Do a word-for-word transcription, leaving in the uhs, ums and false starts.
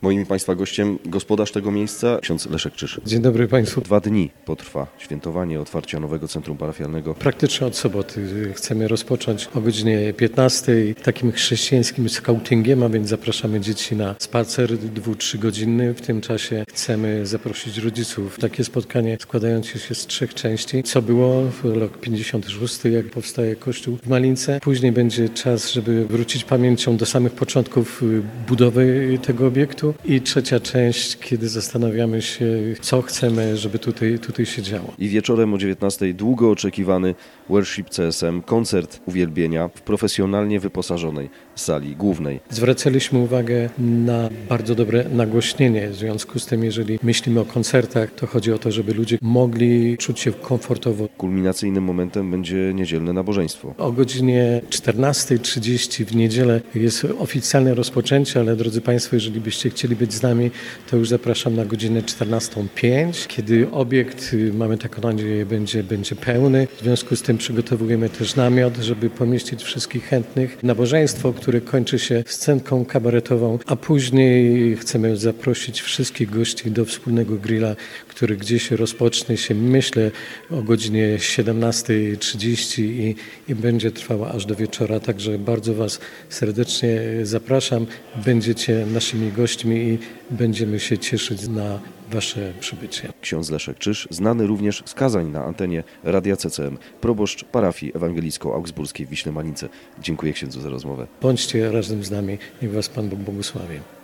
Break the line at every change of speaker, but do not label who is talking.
Moim i Państwa gościem gospodarz tego miejsca, ksiądz Leszek Czyż.
Dzień dobry Państwu.
Dwa dni potrwa świętowanie otwarcia nowego centrum parafialnego.
Praktycznie od soboty chcemy rozpocząć o godzinie piętnastej takim chrześcijańskim scoutingiem, a więc zapraszamy dzieci na spacer dwu, trzygodzinny. W tym czasie chcemy zaprosić rodziców. Takie spotkanie składające się z trzech części. Co było w rok pięćdziesiąty szósty, jak powstaje kościół w Malince. Później będzie czas, żeby wrócić pamięcią do samych początków budowy tego obiektu. I trzecia część, kiedy zastanawiamy się, co chcemy, żeby tutaj, tutaj się działo.
I wieczorem o dziewiętnastej długo oczekiwany Worship C S M, koncert uwielbienia w profesjonalnie wyposażonej sali głównej.
Zwracaliśmy uwagę na bardzo dobre nagłośnienie. W związku z tym, jeżeli myślimy o koncertach, to chodzi o to, żeby ludzie mogli czuć się komfortowo.
Kulminacyjnym momentem będzie niedzielne nabożeństwo.
O godzinie czternastej trzydzieści w niedzielę jest oficjalne rozpoczęcie, ale drodzy Państwo, jeżeli byście chcieli być z nami, to już zapraszam na godzinę czternastą pięć, kiedy obiekt, mamy taką nadzieję, będzie, będzie pełny. W związku z tym przygotowujemy też namiot, żeby pomieścić wszystkich chętnych. Nabożeństwo, które kończy się scenką kabaretową, a później chcemy zaprosić wszystkich gości do wspólnego grilla, który gdzieś rozpocznie się, myślę, o godzinie siedemnastej trzydzieści i, i będzie trwała aż do wieczora. Także bardzo Was serdecznie zapraszam. Będziecie naszymi gośćmi i będziemy się cieszyć na Wasze przybycie.
Ksiądz Leszek Czyż, znany również z kazań na antenie Radia C C M, proboszcz parafii ewangelicko-augsburskiej w Wiśle Malince. Dziękuję księdzu za rozmowę.
Bądźcie razem z nami, niech Was Pan Bóg błogosławi.